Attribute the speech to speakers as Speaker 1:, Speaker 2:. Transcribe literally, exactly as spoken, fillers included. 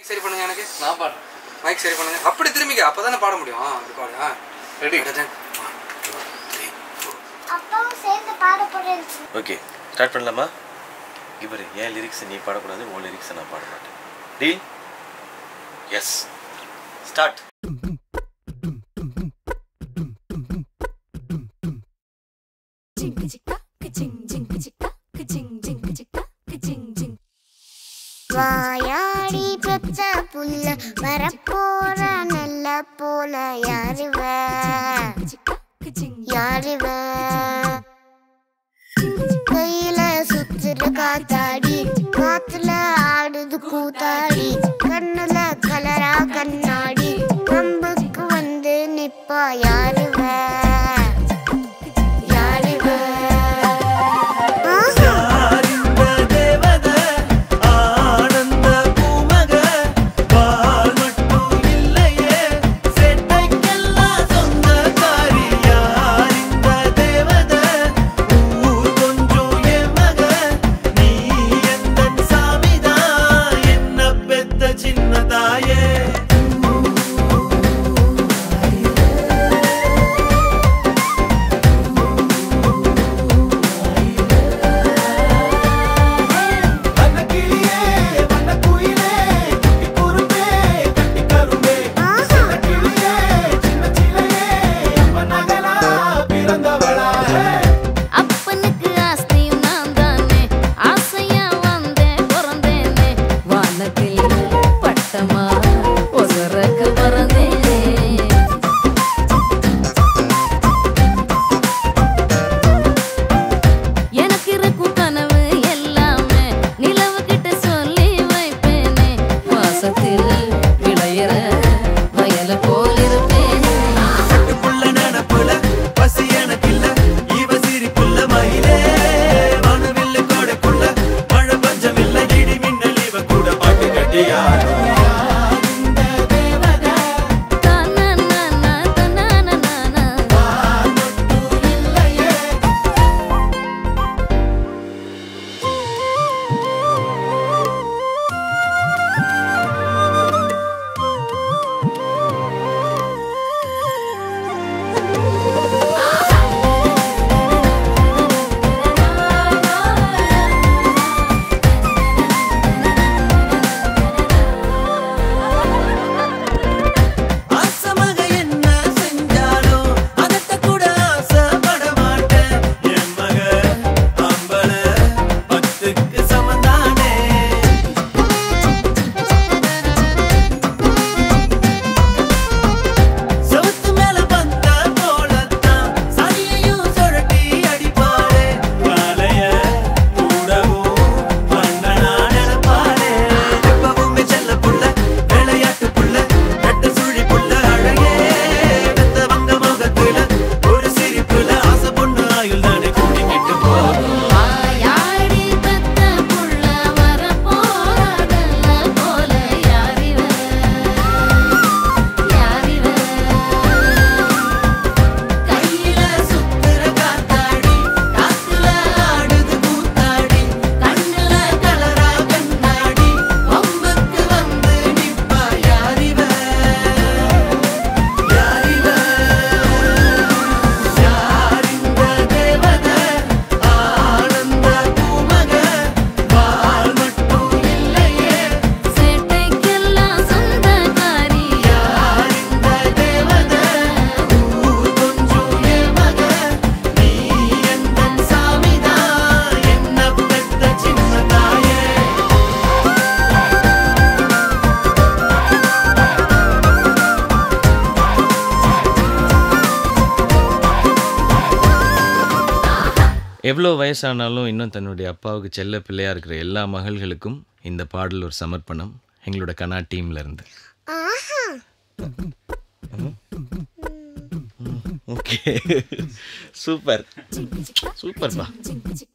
Speaker 1: சரி பண்ணுங்க எனக்கு நான் பாடுறேன் மைக் சரி பண்ணுங்க அப்படி திரும்பிக்க அப்பதானே பாட முடியும் அப்படி பாடுங்க ரெடி
Speaker 2: அப்பாவும் சேர்ந்து பாட போறேன்
Speaker 3: ஓகே ஸ்டார்ட் பண்ணலாமா இவரு ஏன் லிரிக்ஸ் நீ பாடக்கூடாது உன் லிரிக்ஸ் நான் பாட மாட்டேன் டீல் எஸ் ஸ்டார்ட்
Speaker 2: வாயாடி பெற்ற புள்ள வரப்போற நல்ல போல யாருவ யாருவ கையில சுத்துற காத்தாடி காத்துல ஆடுது கூத்தாடி கண்ணுல கலரா கண்ணாடி கம்புக்கு வந்து நிப்பா யாருவ
Speaker 3: எவ்வளோ வயசானாலும் இன்னும் தன்னுடைய அப்பாவுக்கு செல்ல பிள்ளையாக இருக்கிற எல்லா மகள்களுக்கும் இந்த பாடல் ஒரு சமர்ப்பணம் எங்களோட கனா டீம்ல இருந்து. ஓகே சூப்பர் சூப்பர்ப்பா.